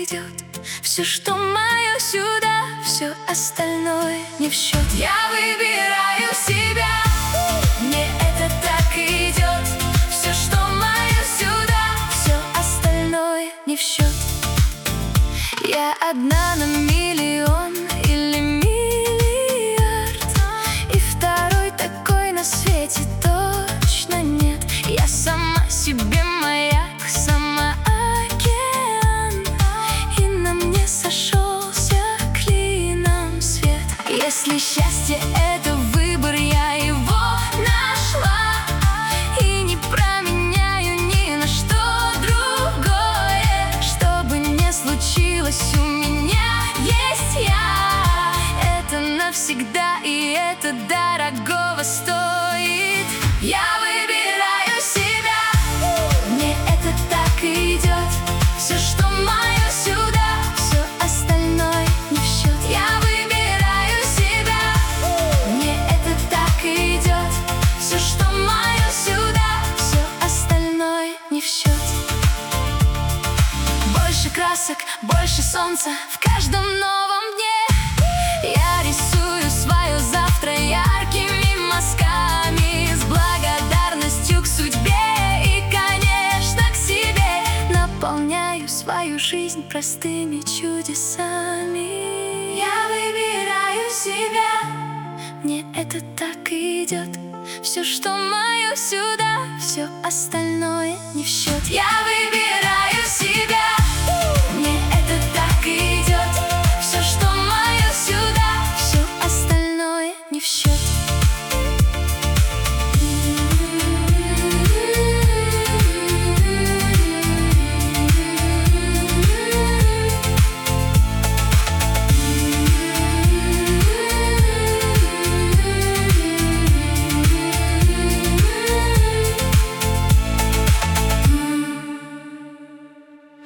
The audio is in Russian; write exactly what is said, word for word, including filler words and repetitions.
идет. Все, что мое, сюда, все остальное не в счет. Я выбираю себя, мне это так идет. Все, что мое, сюда, все остальное не в счет. Я одна на миллион или миллиард, и второй такой на свете точно нет. Я сама себе маяк, сама океан, и на мне сошелся клином свет. Если счастье — это выбор, я его нашла, и не променяю ни на что другое. Что бы ни случилось, у меня есть я. Это навсегда, и это дорогого стоит. Я выбираю себя, мне это так идет. Все, что мое, сюда, все остальное не в счет. Я выбираю себя, мне это так идет. Все, что мое, сюда, все остальное не в счет. Больше красок, больше солнца в каждом новом дне. Я рисую свое завтра яркими мазками, с благодарностью к судьбе и, конечно, к себе. Наполняю свою жизнь простыми чудесами. Я выбираю себя, мне это так идет. Все, что мое, сюда, все остальное не в счет. Я выбираю